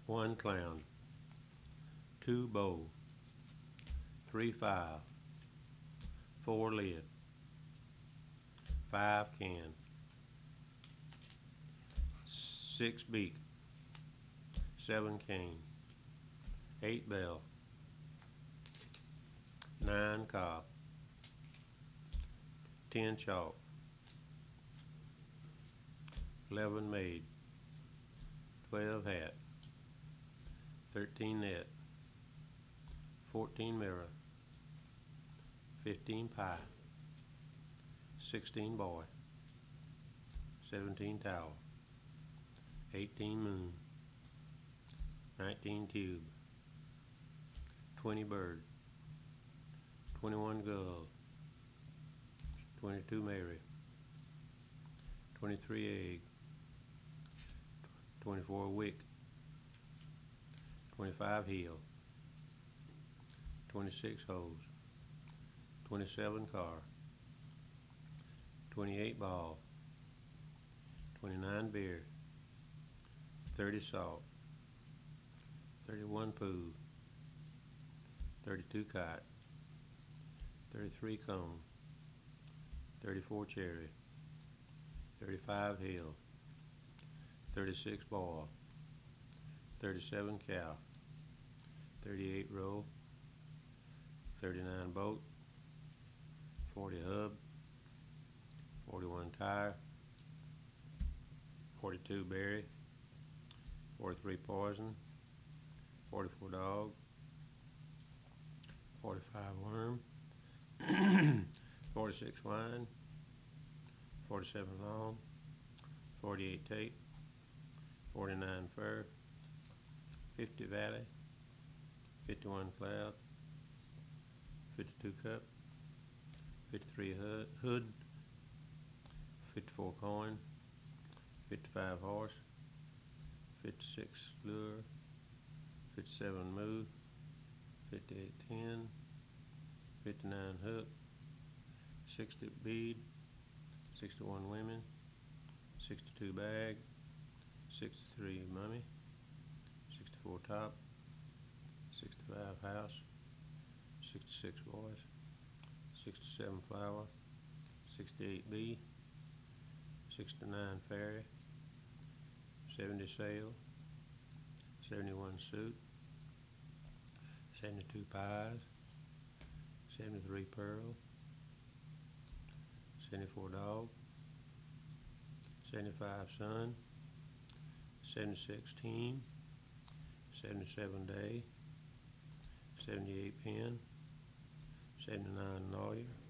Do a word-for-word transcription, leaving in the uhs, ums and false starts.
one clown, two bow, three file, four lid, five can, six beak, seven cane, eight bell, nine cob, ten chalk, eleven maid, twelve hat, thirteen net, fourteen mirror, fifteen pie, sixteen boy, seventeen towel, eighteen moon, nineteen tube, twenty bird, twenty-one gull, twenty-two Mary, twenty-three egg, twenty-four wick, twenty-five heel, twenty-six hose, twenty-seven car, twenty-eight ball, twenty-nine beer, thirty salt, thirty-one poo, thirty-two kite, thirty-three cone, thirty-four cherry, thirty-five hill, thirty-six ball, thirty-seven cow, thirty-eight row, thirty-nine boat, forty hub, forty-one tire, forty-two berry, forty-three poison, forty-four dog, forty-five worm, forty-six wine, forty-seven long, forty-eight tape, forty-nine fur, fifty valley, fifty-one cloud, fifty-two cup, fifty-three hood, hood, fifty-four coin, fifty-five horse, fifty-six lure, fifty-seven move, fifty-eight ten, fifty-nine hook, sixty bead, sixty-one women, sixty-two bag, sixty-three mummy, sixty-four top, sixty-five house, sixty-six boys, sixty-seven flower, sixty-eight bee, sixty-nine fairy, seventy sail, seventy-one suit, seventy-two pies, seventy-three pearl, seventy-four dog, seventy-five sun, seventy-six teen, seventy-seven day, seventy-eight pen, seventy-nine lawyer,